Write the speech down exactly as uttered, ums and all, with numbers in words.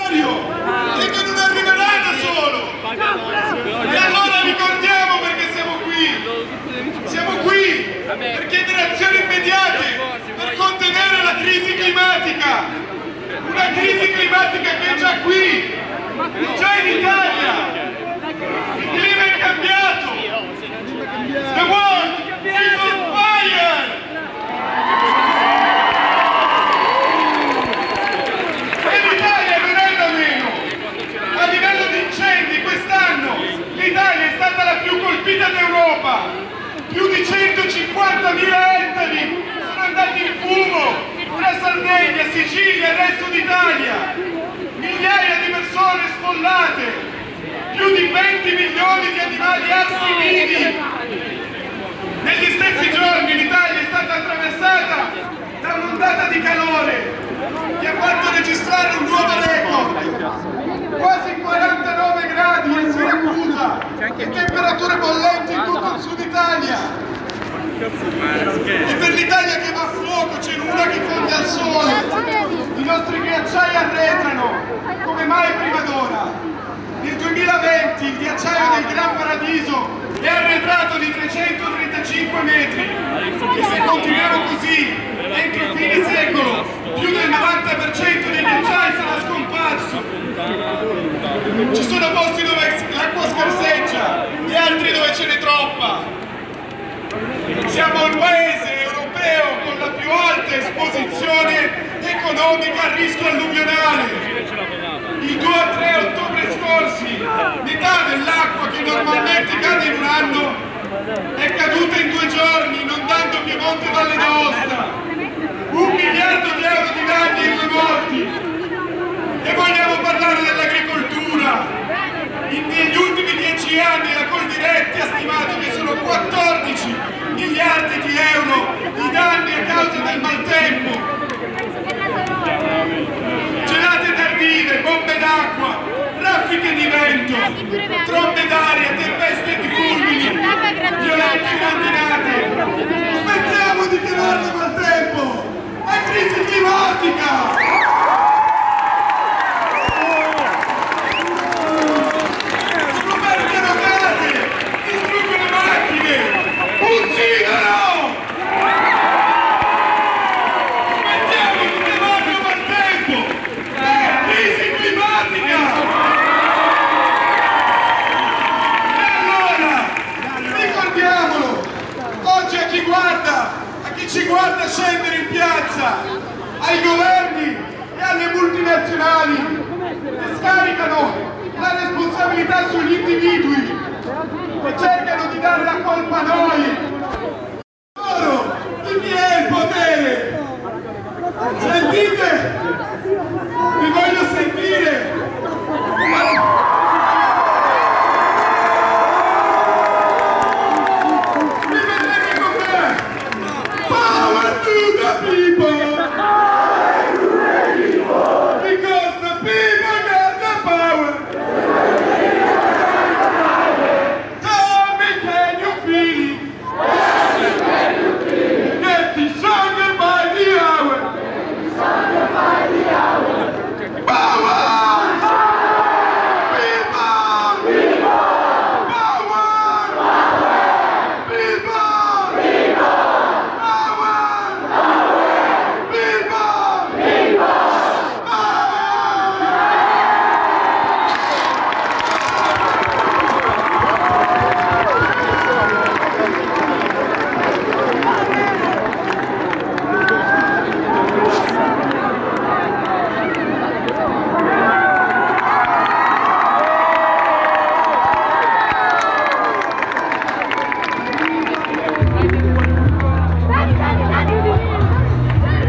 territorio e che non arriverà da solo. E allora ricordiamo perché siamo qui. Siamo qui per chiedere azioni immediate per contenere la crisi climatica. Una crisi climatica che è già qui, è già in Italia. Il clima è cambiato. The world is on fire. E l'Italia verrà da meno. A livello di incendi quest'anno l'Italia è stata la più colpita d'Europa. Più di centocinquantamila ettari sono andati in fumo tra Sardegna, Sicilia e il resto d'Italia. Migliaia di persone sfollate. Più di venti milioni di animali arsi. Negli stessi giorni l'Italia è stata attraversata da un'ondata di calore che ha fatto registrare un nuovo record. Quasi quarantanove gradi a Siracusa e temperature bollenti in tutto il sud Italia. E per l'Italia che va a fuoco c'è l'una che fonde al sole. I nostri ghiacciai arretrano come mai prima d'ora. Nel duemilaventi il ghiacciaio del Gran Paradiso è arretrato di trecentotrentacinque metri e se continuiamo così, entro fine secolo, più del novanta per cento dei ghiacciai sarà scomparso. Ci sono posti dove l'acqua scarseggia e altri dove ce n'è troppa. Siamo il paese europeo con la più alta esposizione economica al rischio alluvionale. Il due a tre ottobre scorsi, metà dell'acqua che normalmente cade in un anno è caduta in due giorni, inondando Piemonte e Valle d'Aosta. Un miliardo di euro di danni e due morti. E vogliamo parlare dell'agricoltura. Negli ultimi dieci anni la Coldiretti ha stimato che sono quattordici miliardi di euro di danni a causa del maltempo. Gelate tardive, bombe d'acqua, raffiche di vento, trombe d'aria, tempeste di fulmini, violente grandinate. Smettiamo di chiamarle maltempo! È crisi climatica!